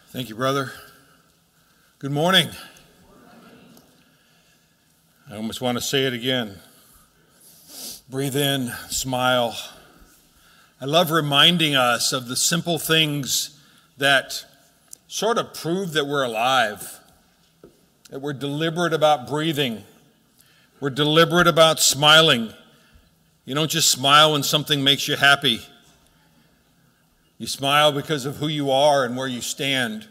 Thank you, brother. Good morning. I almost want to say it again. Breathe in, smile. I love reminding us of the simple things that sort of prove that we're alive, that we're deliberate about breathing, we're deliberate about smiling. You don't just smile when something makes you happy. You smile because of who you are and where you stand.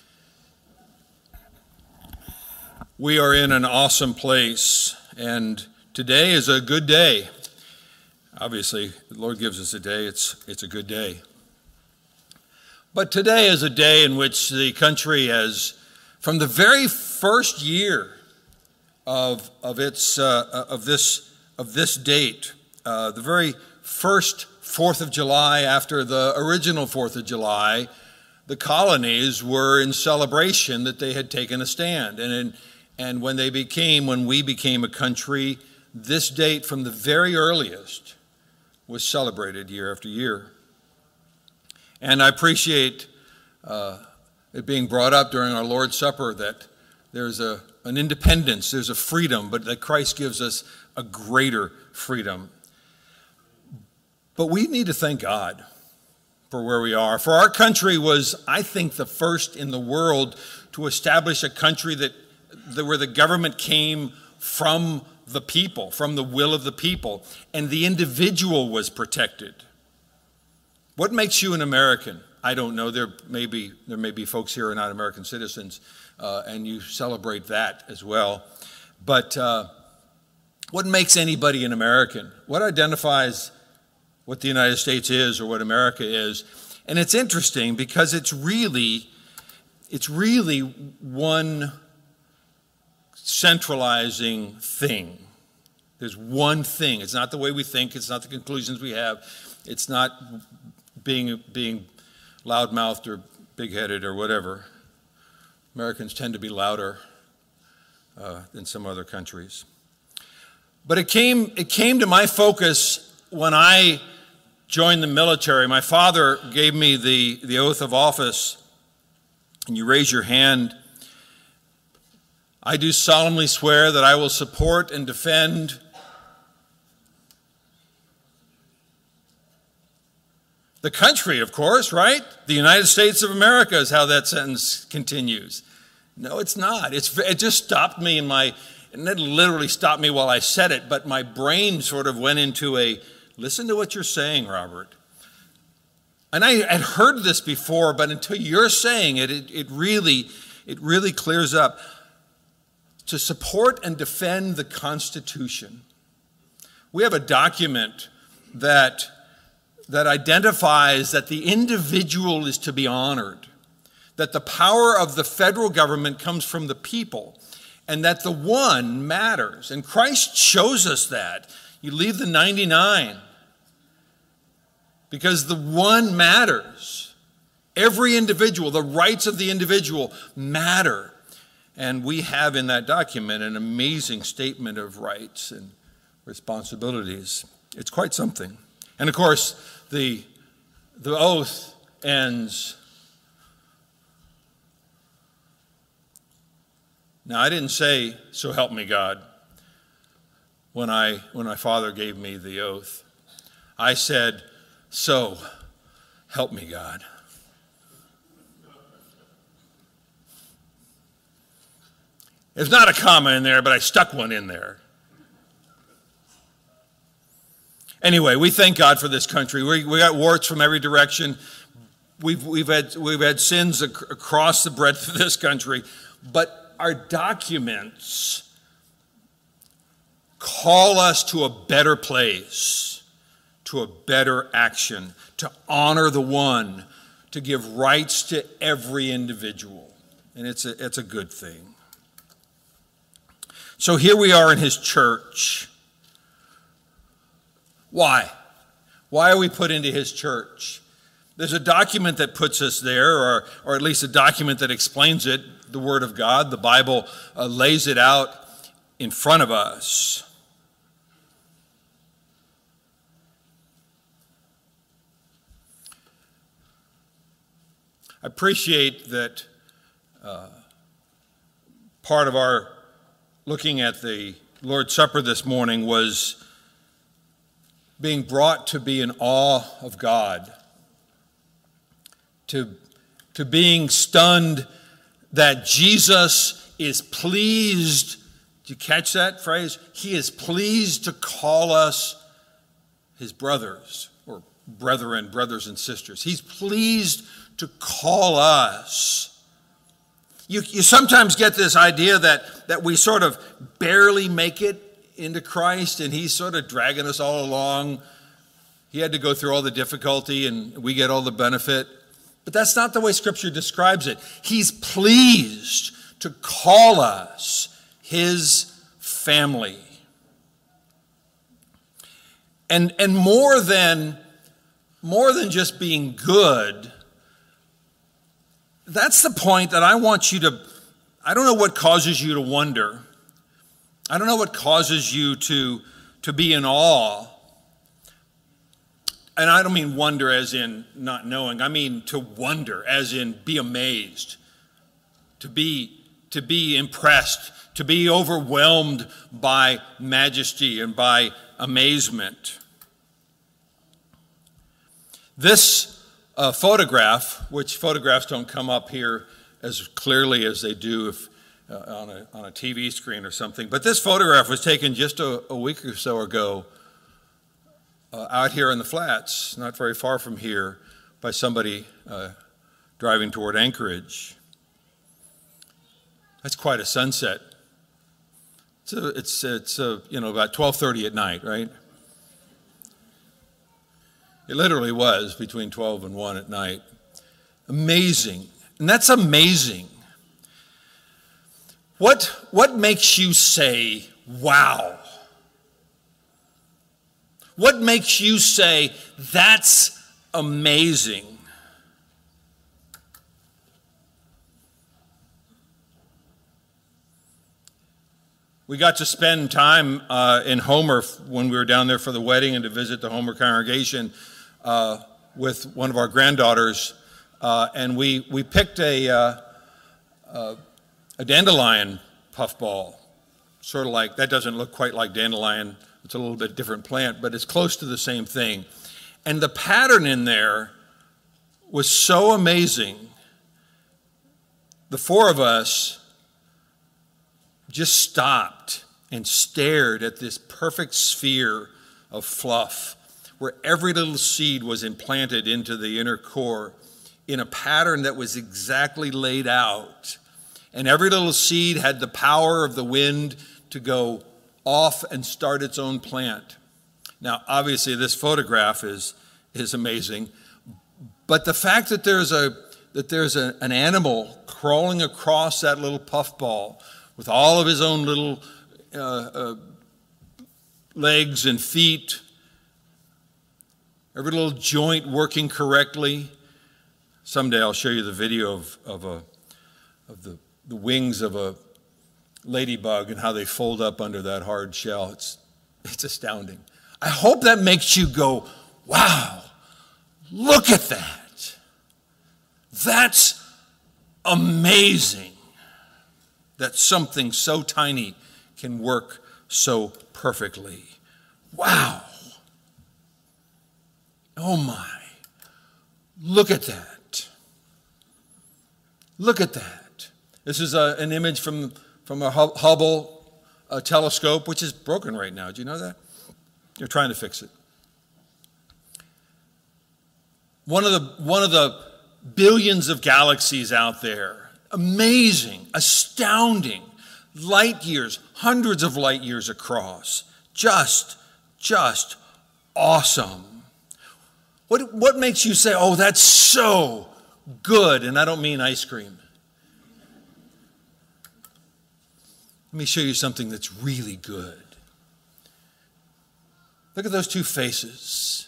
We are in an awesome place, and today is a good day. Obviously, the Lord gives us a day, it's a good day. But today is a day in which the country has, from the very first year of this date, the very first 4th of July after the original 4th of July, the colonies were in celebration that they had taken a stand. And when we became a country, this date from the very earliest was celebrated year after year. And I appreciate it being brought up during our Lord's Supper that there's an independence, there's a freedom, but that Christ gives us a greater freedom. But we need to thank God for where we are. For our country was, I think, the first in the world to establish a country where the government came from the people, from the will of the people, and the individual was protected. What makes you an American? I don't know. There may be folks here who are not American citizens, and you celebrate that as well. But what makes anybody an American? What identifies what the United States is or what America is? And it's interesting because it's really one centralizing thing. There's one thing. It's not the way we think. It's not the conclusions we have. It's not being loudmouthed or big-headed or whatever. Americans tend to be louder than some other countries. But it came to my focus when I joined the military. My father gave me the oath of office, and you raise your hand. I do solemnly swear that I will support and defend the country, of course, right? The United States of America is how that sentence continues. No, it's not. It just stopped me and it literally stopped me while I said it, but my brain sort of went into listen to what you're saying, Robert. And I had heard this before, but until you're saying it, it really clears up. To support and defend the Constitution. We have a document that identifies that the individual is to be honored, that the power of the federal government comes from the people, and that the one matters. And Christ shows us that. You leave the 99 because the one matters. Every individual, the rights of the individual matter. And we have in that document an amazing statement of rights and responsibilities. It's quite something. And of course, the oath ends. Now, I didn't say, "So help me God," when my father gave me the oath. I said, "So help me God." There's not a comma in there, but I stuck one in there. Anyway, we thank God for this country. We got warts from every direction. We've had sins across the breadth of this country, but our documents call us to a better place, to a better action, to honor the one, to give rights to every individual, and it's a good thing. So here we are in his church. Why? Why are we put into his church? There's a document that puts us there, or at least a document that explains it, the Word of God. The Bible lays it out in front of us. I appreciate that part of our looking at the Lord's Supper this morning was being brought to be in awe of God, to being stunned that Jesus is pleased. Did you catch that phrase? He is pleased to call us his brothers, or brethren, brothers and sisters. He's pleased to call us. You sometimes get this idea that we sort of barely make it into Christ, and he's sort of dragging us all along. He had to go through all the difficulty, and we get all the benefit. But that's not the way Scripture describes it. He's pleased to call us his family. And more than just being good, that's the point that I want you to, I don't know what causes you to wonder. I don't know what causes you to be in awe. And I don't mean wonder as in not knowing. I mean to wonder as in be amazed, to be impressed, to be overwhelmed by majesty and by amazement. This photograph, which photographs don't come up here as clearly as they do if on a TV screen or something, but this photograph was taken just a week or so ago out here in the flats, not very far from here, by somebody driving toward Anchorage. That's quite a sunset. It's about 12:30 at night, right? It literally was between 12 and 1 at night. Amazing. And that's amazing. What makes you say, wow? What makes you say, that's amazing? We got to spend time in Homer when we were down there for the wedding and to visit the Homer congregation with one of our granddaughters, and we picked a dandelion puffball, sort of like, that doesn't look quite like dandelion, it's a little bit different plant, but it's close to the same thing. And the pattern in there was so amazing. The four of us just stopped and stared at this perfect sphere of fluff where every little seed was implanted into the inner core in a pattern that was exactly laid out. And every little seed had the power of the wind to go off and start its own plant. Now, obviously, this photograph is amazing, but the fact that there's an animal crawling across that little puffball with all of his own little legs and feet, every little joint working correctly. Someday I'll show you the video of the wings of a ladybug and how they fold up under that hard shell. It's astounding. I hope that makes you go, wow, look at that. That's amazing that something so tiny can work so perfectly. Wow. Oh my. Look at that. Look at that. This is an image from a Hubble telescope, which is broken right now. Do you know that? They're trying to fix it. One of the billions of galaxies out there. Amazing, astounding, light years, hundreds of light years across. Just awesome. What makes you say, oh, that's so good? And I don't mean ice cream. Let me show you something that's really good. Look at those two faces.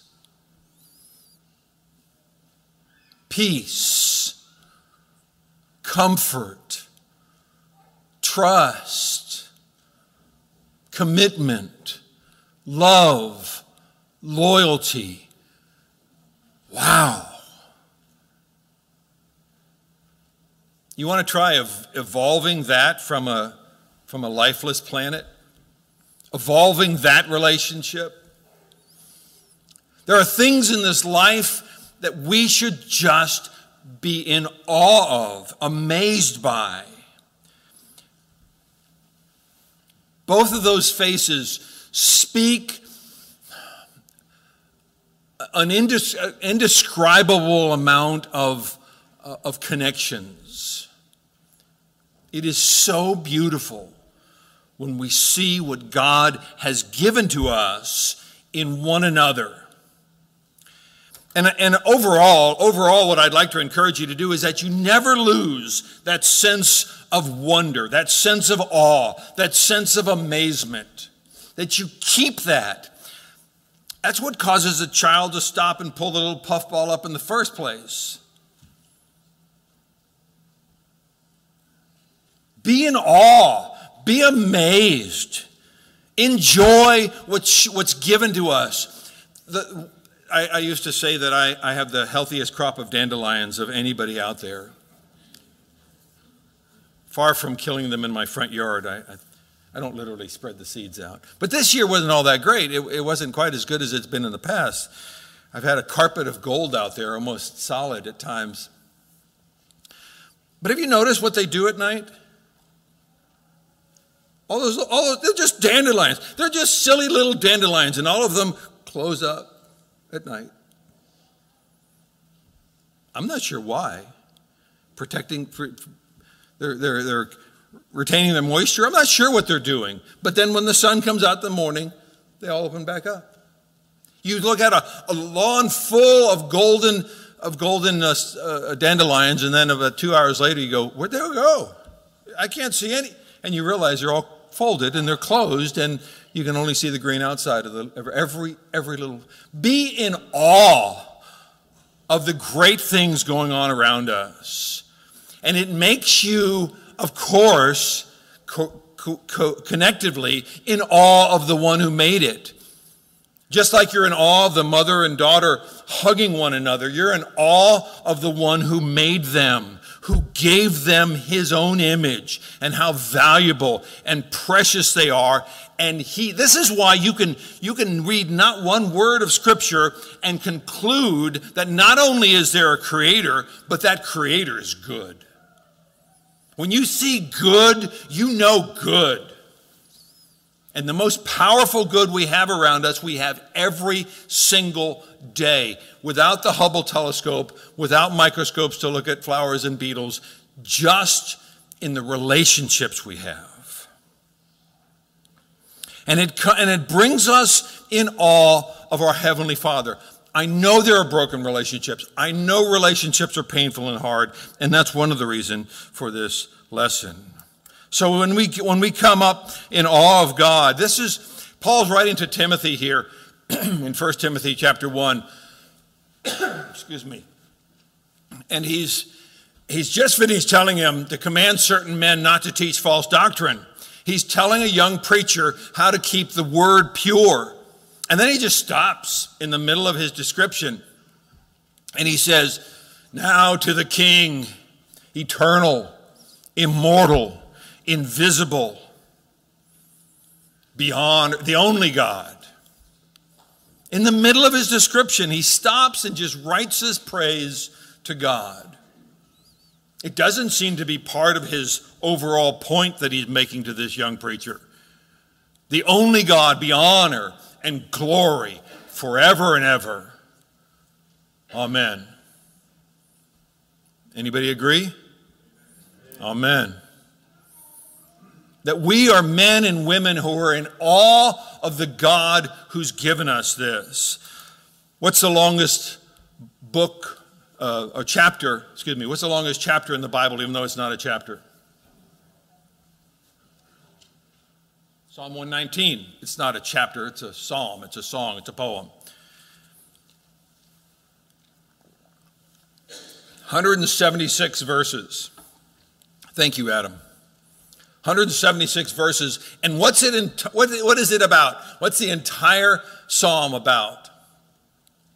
Peace, comfort, trust, commitment, love, loyalty. Wow. You want to try evolving that from a lifeless planet? Evolving that relationship? There are things in this life that we should just be in awe of, amazed by. Both of those faces speak an indescribable amount of connections. It is so beautiful when we see what God has given to us in one another. And overall, what I'd like to encourage you to do is that you never lose that sense of wonder, that sense of awe, that sense of amazement, that you keep that. That's what causes a child to stop and pull the little puffball up in the first place. Be in awe, be amazed, enjoy what's given to us. I used to say that I have the healthiest crop of dandelions of anybody out there. Far from killing them in my front yard, I don't literally spread the seeds out. But this year wasn't all that great. It wasn't quite as good as it's been in the past. I've had a carpet of gold out there, almost solid at times. But have you noticed what they do at night? All those, they're just dandelions. They're just silly little dandelions, and all of them close up at night. I'm not sure why. They're retaining their moisture. I'm not sure what they're doing. But then when the sun comes out in the morning, they all open back up. You look at a lawn full of golden dandelions, and then about 2 hours later you go, where'd they go? I can't see any. And you realize they're all folded and they're closed, and you can only see the green outside of every little. Be in awe of the great things going on around us. And it makes you, of course, connectively in awe of the one who made it. Just like you're in awe of the mother and daughter hugging one another, you're in awe of the one who made them, who gave them his own image, and how valuable and precious they are. And this is why you can read not one word of Scripture and conclude that not only is there a creator, but that creator is good. When you see good, you know good. And the most powerful good we have around us, we have every single day. Without the Hubble telescope, without microscopes to look at flowers and beetles, just in the relationships we have. And it brings us in awe of our Heavenly Father. I know there are broken relationships. I know relationships are painful and hard, and that's one of the reasons for this lesson. So when we come up in awe of God, this is Paul's writing to Timothy here in 1 Timothy chapter 1. Excuse me. And he's just finished telling him to command certain men not to teach false doctrine. He's telling a young preacher how to keep the word pure. And then he just stops in the middle of his description. And he says, now to the King, eternal, immortal, invisible, beyond, the only God. In the middle of his description, he stops and just writes his praise to God. It doesn't seem to be part of his overall point that he's making to this young preacher. The only God be honor and glory forever and ever. Amen. Anybody agree? Amen. That we are men and women who are in awe of the God who's given us this. What's the longest book or chapter, what's the longest chapter in the Bible, even though it's not a chapter? Psalm 119. It's not a chapter, it's a psalm, it's a song, it's a poem. 176 verses. Thank you, Adam. 176 verses. And what is it about? What's the entire psalm about?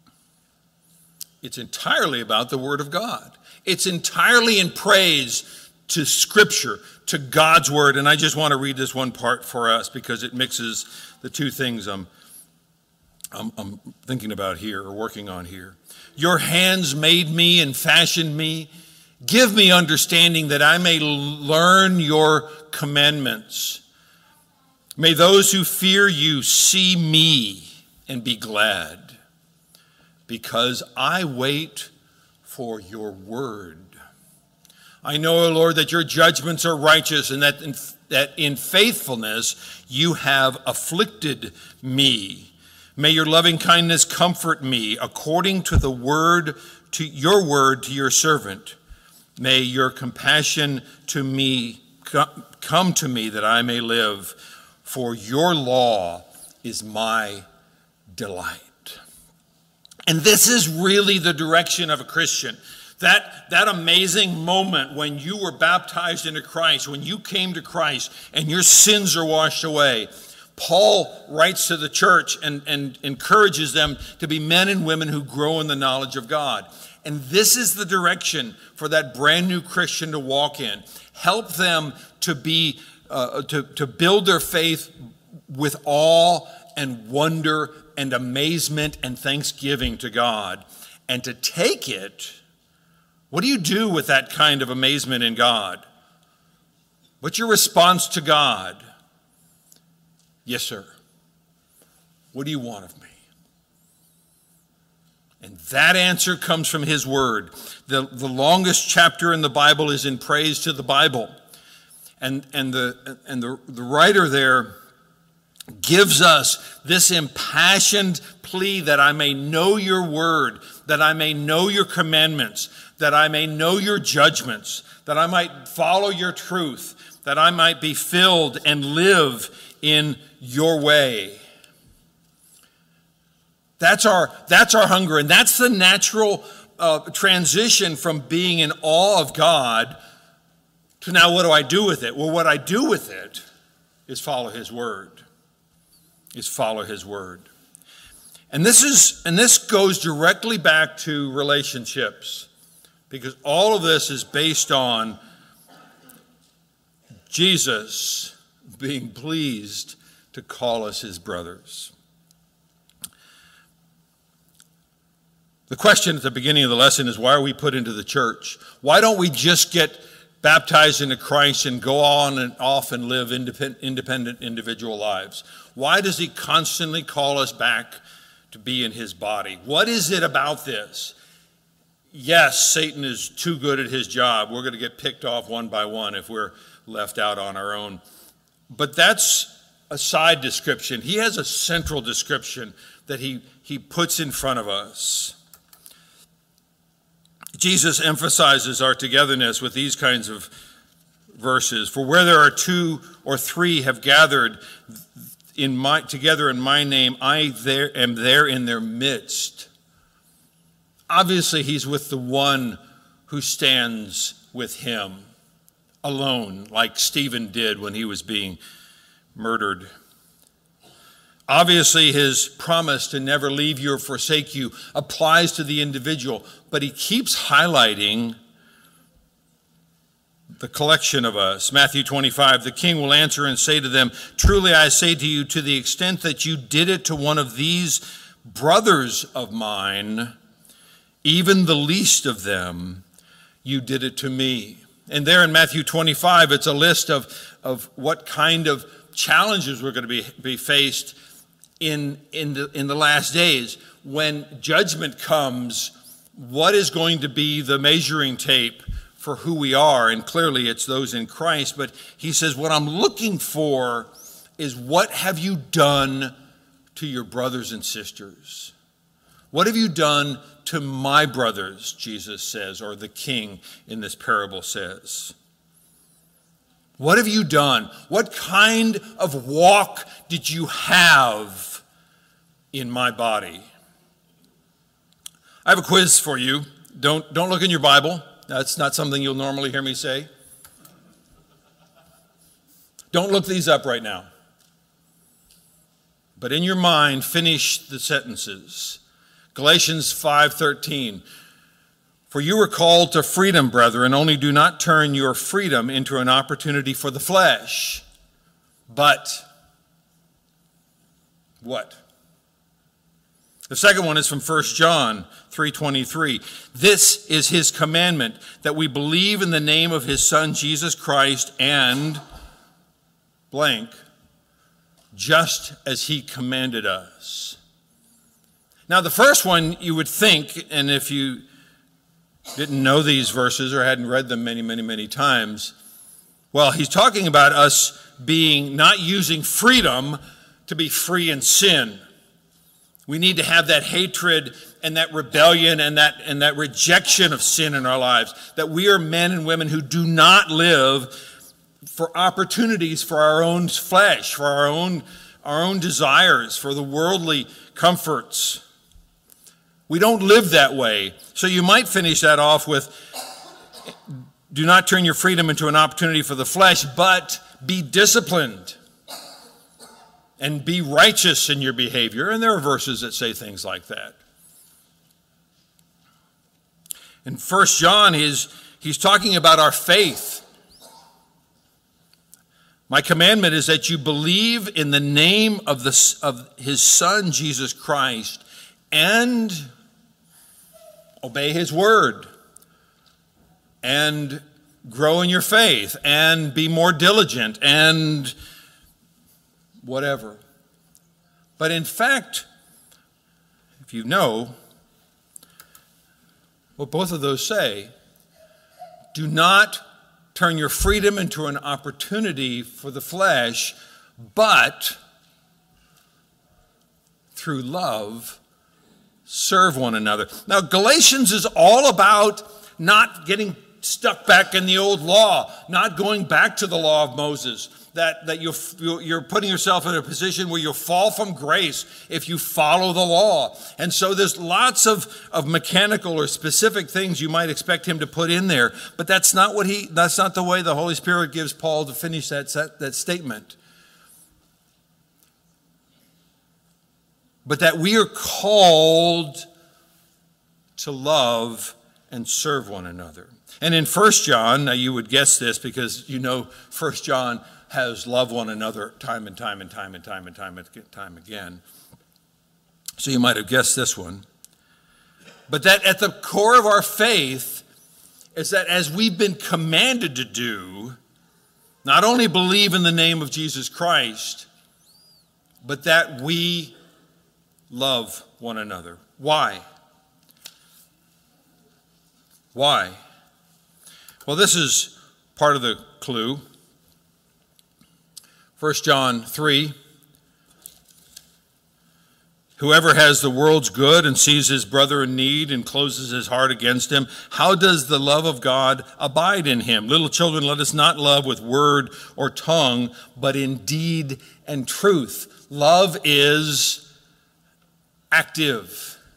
It's entirely about the Word of God. It's entirely in praise to Scripture, to God's Word. And I just want to read this one part for us because it mixes the two things I'm thinking about here or working on here. Your hands made me and fashioned me. Give me understanding that I may learn your commandments. May those who fear you see me and be glad, because I wait for your word. I know, O Lord, that your judgments are righteous and that in faithfulness you have afflicted me. May your loving kindness comfort me according to the word, to your servant. May your compassion to me come to me that I may live, for your law is my delight. And this is really the direction of a Christian. That amazing moment when you were baptized into Christ, when you came to Christ and your sins are washed away. Paul writes to the church and encourages them to be men and women who grow in the knowledge of God. And this is the direction for that brand new Christian to walk in. Help them to be to build their faith with awe and wonder and amazement and thanksgiving to God, and to take it. What do you do with that kind of amazement in God? What's your response to God? Yes, sir. What do you want of me? And that answer comes from his word. The longest chapter in the Bible is in praise to the Bible. And the writer there gives us this impassioned plea that I may know your word, that I may know your commandments, that I may know your judgments, that I might follow your truth, that I might be filled and live in your way. That's our hunger, and that's the natural transition from being in awe of God to now what do I do with it? Well, what I do with it is follow his word. And this goes directly back to relationships, because all of this is based on Jesus being pleased to call us his brothers. The question at the beginning of the lesson is, why are we put into the church? Why don't we just get baptized into Christ and go on and off and live independent individual lives? Why does he constantly call us back to be in his body? What is it about this? Yes, Satan is too good at his job. We're going to get picked off one by one if we're left out on our own. But that's a side description. He has a central description that he puts in front of us. Jesus emphasizes our togetherness with these kinds of verses. For where there are two or three have gathered together in my name, I am there in their midst. Obviously, he's with the one who stands with him alone, like Stephen did when he was being murdered. Obviously, his promise to never leave you or forsake you applies to the individual, but he keeps highlighting the collection of us. Matthew 25, the king will answer and say to them, truly I say to you, to the extent that you did it to one of these brothers of mine, even the least of them, you did it to me. And there in Matthew 25, it's a list of what kind of challenges we're going to be faced in the last days. When judgment comes, what is going to be the measuring tape for who we are? And clearly it's those in Christ. But he says, what I'm looking for is, what have you done to your brothers and sisters? What have you done to my brothers, Jesus says, or the king in this parable says. What have you done? What kind of walk did you have in my body? I have a quiz for you. Don't look in your Bible. That's not something you'll normally hear me say. Don't look these up right now. But in your mind, finish the sentences. Galatians 5:13. For you were called to freedom, brethren, only do not turn your freedom into an opportunity for the flesh, but what? The second one is from 1 John 3:23. This is his commandment, that we believe in the name of his Son, Jesus Christ, and blank, just as he commanded us. Now, the first one you would think, and if you didn't know these verses or hadn't read them many, many, many times, well, he's talking about us not using freedom to be free in sin. We need to have that hatred and that rebellion and that rejection of sin in our lives, that we are men and women who do not live for opportunities for our own flesh, for our own desires, for the worldly comforts. We don't live that way. So you might finish that off with, do not turn your freedom into an opportunity for the flesh, but be disciplined and be righteous in your behavior. And there are verses that say things like that. In 1 John, he's talking about our faith. My commandment is that you believe in the name of his Son, Jesus Christ, and obey his word, and grow in your faith, and be more diligent, and whatever. But in fact, if you know what both of those say, do not turn your freedom into an opportunity for the flesh, but through love, serve one another. Now, Galatians is all about not getting stuck back in the old law, not going back to the law of Moses, that you're putting yourself in a position where you'll fall from grace if you follow the law. And so there's lots of mechanical or specific things you might expect him to put in there, but that's not the way the Holy Spirit gives Paul to finish that statement. But that we are called to love and serve one another. And in 1 John, now you would guess this because you know 1 John has love one another time and time and time and time and time and time again. So you might have guessed this one. But that at the core of our faith is that as we've been commanded to do, not only believe in the name of Jesus Christ, but that we love one another. Why? Why? Well, this is part of the clue. 1 John 3, whoever has the world's good and sees his brother in need and closes his heart against him, how does the love of God abide in him? Little children, let us not love with word or tongue, but in deed and truth. Love is active.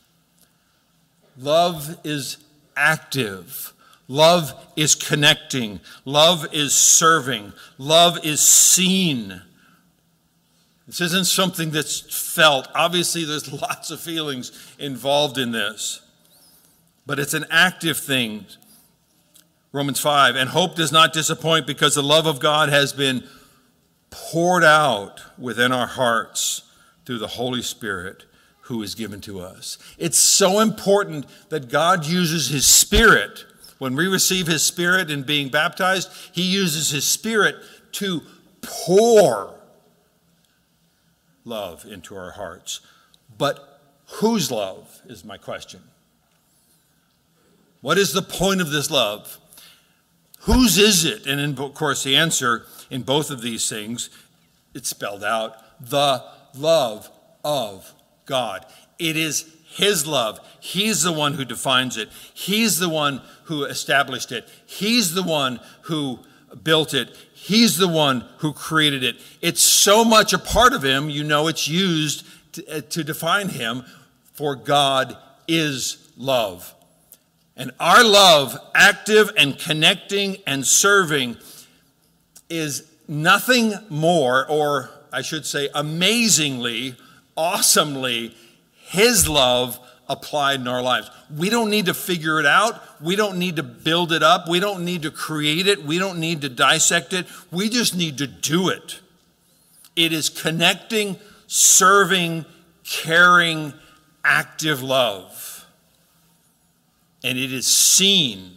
Love is active. Love is connecting. Love is serving. Love is seen. This isn't something that's felt. Obviously, there's lots of feelings involved in this. But it's an active thing. Romans 5, and hope does not disappoint because the love of God has been poured out within our hearts through the Holy Spirit who is given to us. It's so important that God uses his Spirit. When we receive his Spirit in being baptized, he uses his Spirit to pour love into our hearts. But whose love is my question? What is the point of this love? Whose is it? And of course, the answer in both of these things, it's spelled out, the love of God. It is his love. He's the one who defines it. He's the one who established it. He's the one who built it. He's the one who created it. It's so much a part of him, you know it's used to define him, for God is love. And our love, active and connecting and serving, is nothing more, or I should say amazingly, awesomely, his love applied in our lives. We don't need to figure it out. We don't need to build it up. We don't need to create it. We don't need to dissect it. We just need to do it. It is connecting, serving, caring, active love. And it is seen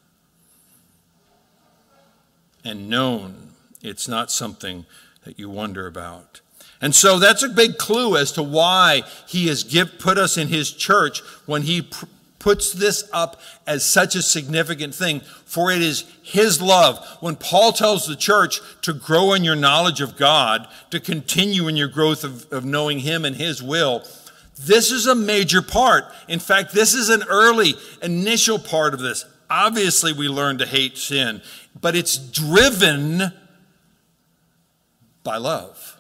and known. It's not something that you wonder about. And so that's a big clue as to why he has put us in his church when he puts this up as such a significant thing. For it is his love. When Paul tells the church to grow in your knowledge of God, to continue in your growth of knowing him and his will, this is a major part. In fact, this is an early initial part of this. Obviously, we learn to hate sin, but it's driven by love.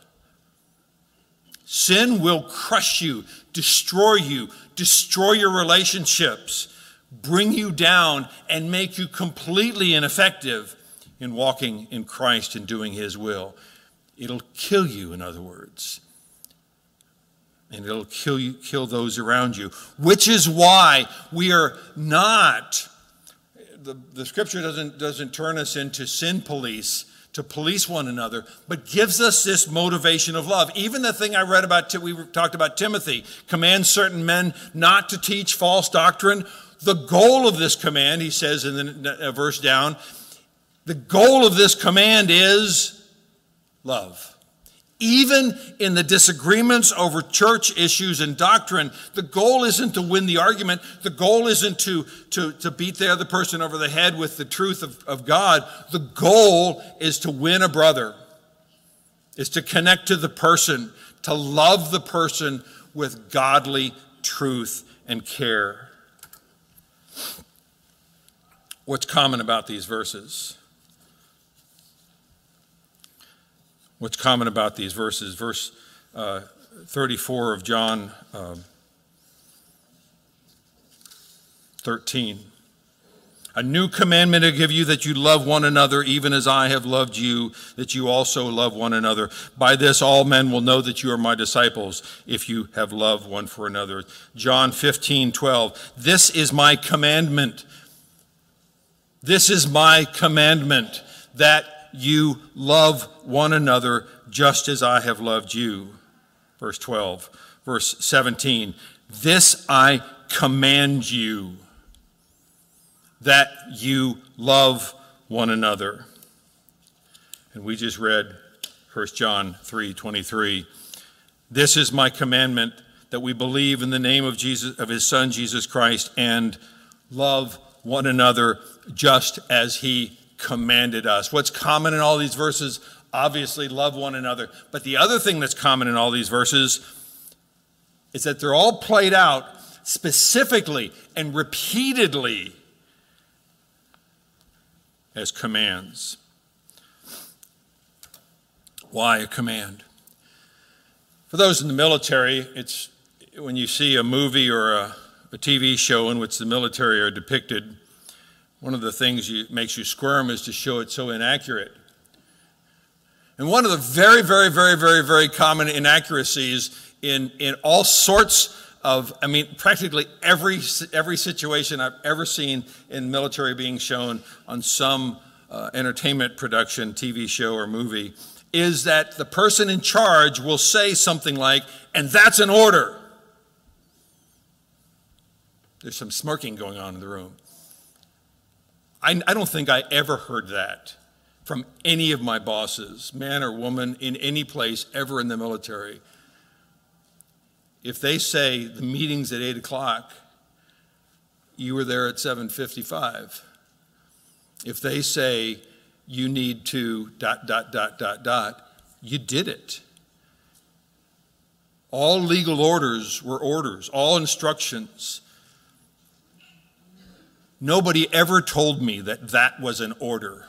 Sin will crush you, destroy your relationships, bring you down, and make you completely ineffective in walking in Christ and doing his will. It'll kill you, in other words. And it'll kill those around you, which is why we are not, the scripture doesn't turn us into sin police to police one another, but gives us this motivation of love. Even the thing I read about, we talked about Timothy, commands certain men not to teach false doctrine. The goal of this command, he says in the verse down, the goal of this command is love. Even in the disagreements over church issues and doctrine, the goal isn't to win the argument. The goal isn't to beat the other person over the head with the truth of God. The goal is to win a brother, is to connect to the person, to love the person with godly truth and care. What's common about these verses? What's common about these verses? Verse 34 of John 13. A new commandment I give you, that you love one another, even as I have loved you, that you also love one another. By this all men will know that you are my disciples, if you have love one for another. John 15:12. This is my commandment. This is my commandment, that you love one another just as I have loved you. Verse 12. Verse 17. This I command you, that you love one another. And we just read 1 John 3:23. This is my commandment, that we believe in the name of Jesus, of his Son Jesus Christ, and love one another just as he commanded us. What's common in all these verses? Obviously, love one another. But the other thing that's common in all these verses is that they're all played out specifically and repeatedly as commands. Why a command? For those in the military, it's when you see a movie or a TV show in which the military are depicted, one of the things makes you squirm is to show it so inaccurate. And one of the very, very, very, very, very common inaccuracies in all sorts of, practically every situation I've ever seen in military being shown on some entertainment production, TV show or movie, is that the person in charge will say something like, "And that's an order." There's some smirking going on in the room. I don't think I ever heard that from any of my bosses, man or woman, in any place ever in the military. If they say the meeting's at 8 o'clock, you were there at 7:55. If they say you need to ... you did it. All legal orders were orders, all instructions. Nobody ever told me that was an order.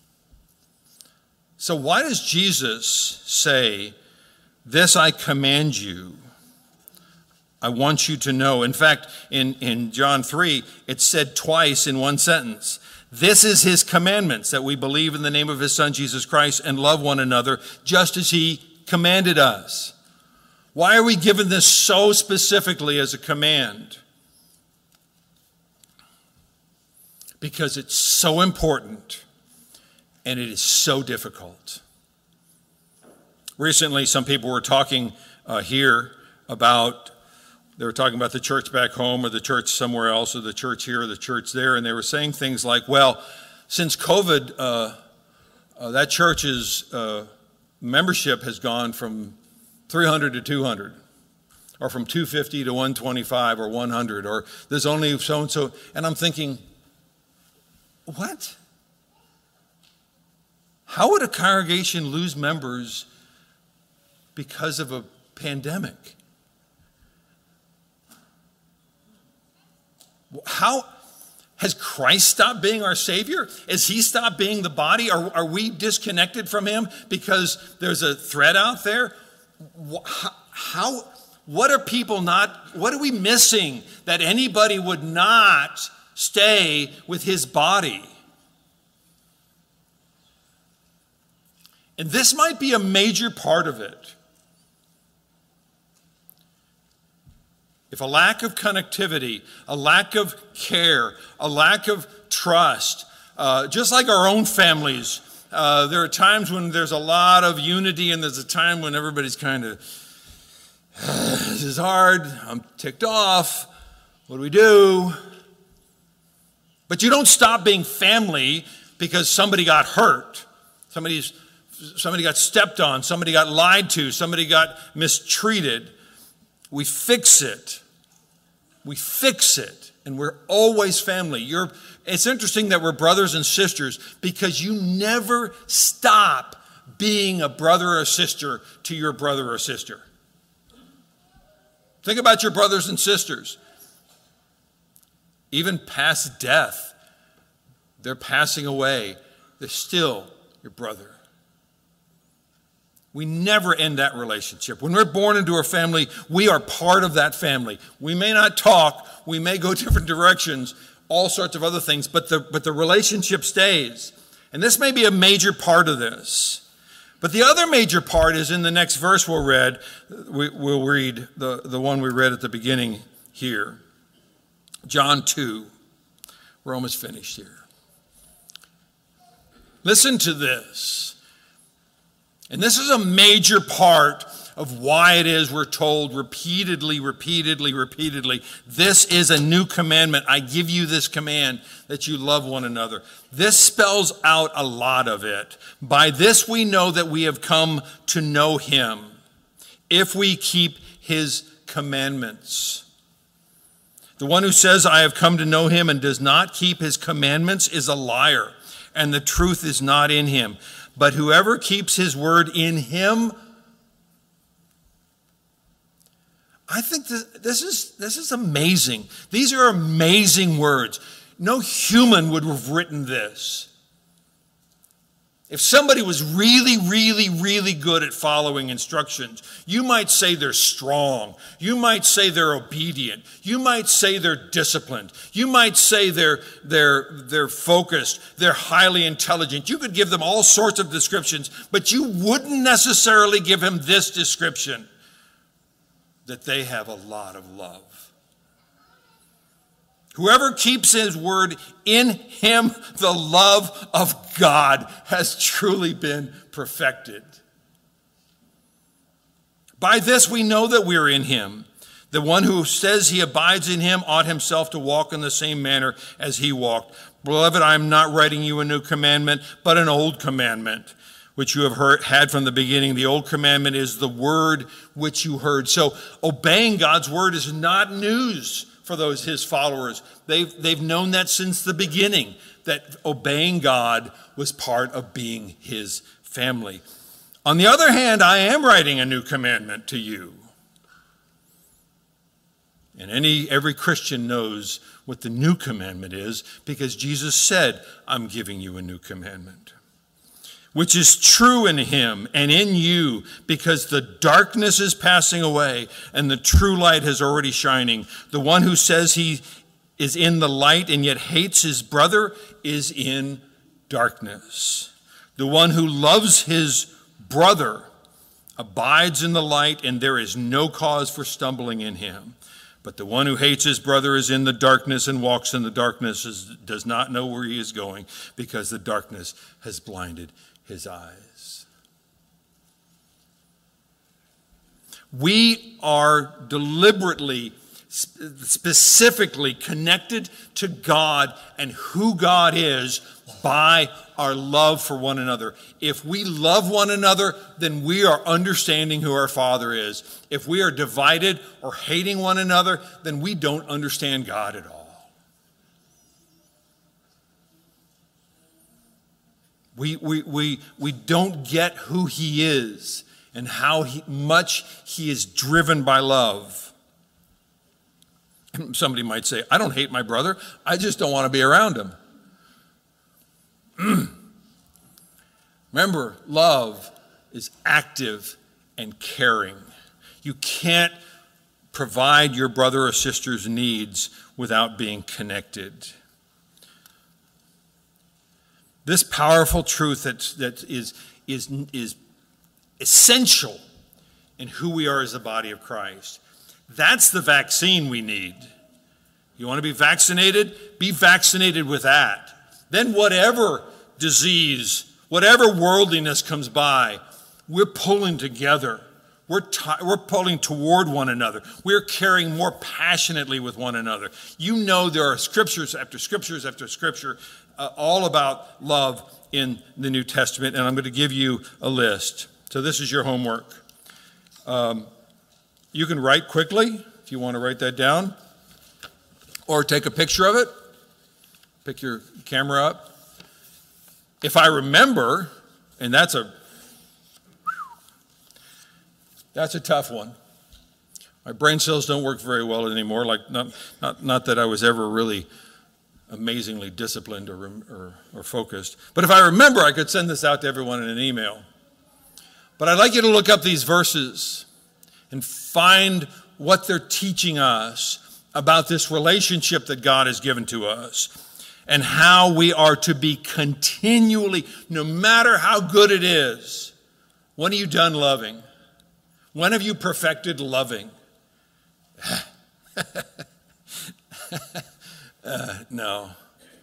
So why does Jesus say, "This I command you"? I want you to know. In fact, in John 3, it's said twice in one sentence. This is his commandments, that we believe in the name of his Son, Jesus Christ, and love one another just as he commanded us. Why are we given this so specifically as a command? because it's so important and it is so difficult. Recently, some people were talking here about, they were talking about the church back home or the church somewhere else or the church here or the church there, and they were saying things like, well, since COVID, that church's membership has gone from 300 to 200, or from 250 to 125 or 100, or there's only so-and-so. And I'm thinking, what? How would a congregation lose members because of a pandemic? How has Christ stopped being our Savior? Has he stopped being the body? Are we disconnected from him because there's a threat out there? What are we missing that anybody would not stay with his body? And this might be a major part of it. If a lack of connectivity, a lack of care, a lack of trust, just like our own families, there are times when there's a lot of unity and there's a time when everybody's kind of, this is hard, I'm ticked off, what do we do? But you don't stop being family because somebody got hurt, somebody got stepped on, somebody got lied to, somebody got mistreated. We fix it. We fix it. And we're always family. It's interesting that we're brothers and sisters because you never stop being a brother or sister to your brother or sister. Think about your brothers and sisters. Even past death, they're passing away. They're still your brother. We never end that relationship. When we're born into a family, we are part of that family. We may not talk, we may go different directions, all sorts of other things, but the relationship stays. And this may be a major part of this. But the other major part is in the next verse we'll read the one we read at the beginning here. John 2. We're almost finished here. Listen to this. And this is a major part of why it is we're told repeatedly, this is a new commandment. I give you this command that you love one another. This spells out a lot of it. By this we know that we have come to know him, if we keep his commandments. The one who says, I have come to know him and does not keep his commandments is a liar, and the truth is not in him. But whoever keeps his word in him, I think this is amazing. These are amazing words. No human would have written this. If somebody was really good at following instructions, you might say they're strong. You might say they're obedient. You might say they're disciplined. You might say they're focused. They're highly intelligent. You could give them all sorts of descriptions, but you wouldn't necessarily give him this description, that they have a lot of love. Whoever keeps his word, in him the love of God has truly been perfected. By this we know that we are in him. The one who says he abides in him ought himself to walk in the same manner as he walked. Beloved, I am not writing you a new commandment, but an old commandment, which you have had from the beginning. The old commandment is the word which you heard. So obeying God's word is not news for those his followers. They've known that since the beginning, that obeying God was part of being his family. On the other hand, I am writing a new commandment to you. And every Christian knows what the new commandment is, because Jesus said, I'm giving you a new commandment, which is true in him and in you, because the darkness is passing away and the true light is already shining. The one who says he is in the light and yet hates his brother is in darkness. The one who loves his brother abides in the light, and there is no cause for stumbling in him. But the one who hates his brother is in the darkness and walks in the darkness, does not know where he is going, because the darkness has blinded his eyes. We are deliberately, specifically connected to God and who God is by our love for one another. If we love one another, then we are understanding who our Father is. If we are divided or hating one another, then we don't understand God at all. We don't get who he is and how much he is driven by love. Somebody might say, I don't hate my brother, I just don't want to be around him. Remember, love is active and caring. You can't provide your brother or sister's needs without being connected. This powerful truth that is essential in who we are as the body of Christ. That's the vaccine we need. You want to be vaccinated? Be vaccinated with that. Then whatever disease, whatever worldliness comes by, we're pulling together. We're pulling toward one another. We're caring more passionately with one another. You know there are scriptures after scriptures after scripture all about love in the New Testament, and I'm going to give you a list. So this is your homework. You can write quickly if you want to write that down, or take a picture of it. Pick your camera up. If I remember, and that's a tough one. My brain cells don't work very well anymore. Like not that I was ever really amazingly disciplined or focused. But if I remember, I could send this out to everyone in an email. But I'd like you to look up these verses and find what they're teaching us about this relationship that God has given to us and how we are to be continually, no matter how good it is. When are you done loving? When have you perfected loving? No.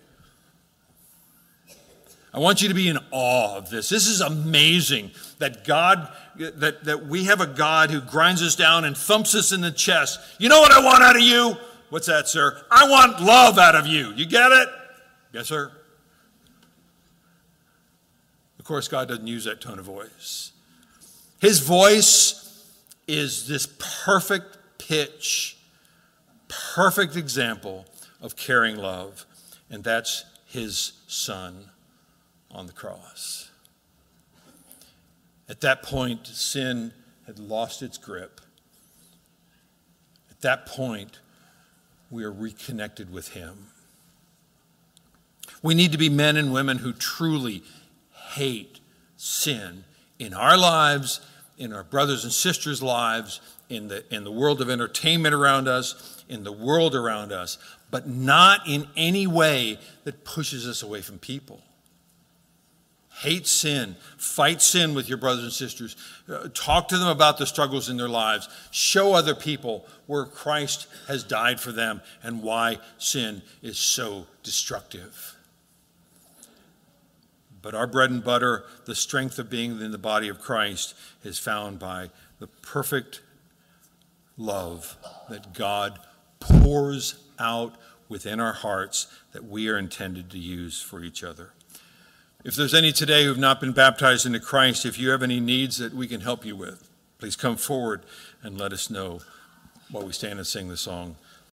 I want you to be in awe of this. This is amazing that God, that we have a God who grinds us down and thumps us in the chest. You know what I want out of you? What's that, sir? I want love out of you. You get it? Yes, sir. Of course, God doesn't use that tone of voice. His voice is this perfect pitch, perfect example of caring love, and that's his Son on the cross. At that point, sin had lost its grip. At that point, we are reconnected with him. We need to be men and women who truly hate sin in our lives, in our brothers and sisters' lives, in the world of entertainment around us, in the world around us, but not in any way that pushes us away from people. Hate sin. Fight sin with your brothers and sisters. Talk to them about the struggles in their lives. Show other people where Christ has died for them and why sin is so destructive. But our bread and butter, the strength of being in the body of Christ, is found by the perfect love that God pours out within our hearts that we are intended to use for each other. If there's any today who have not been baptized into Christ, if you have any needs that we can help you with, please come forward and let us know while we stand and sing the song.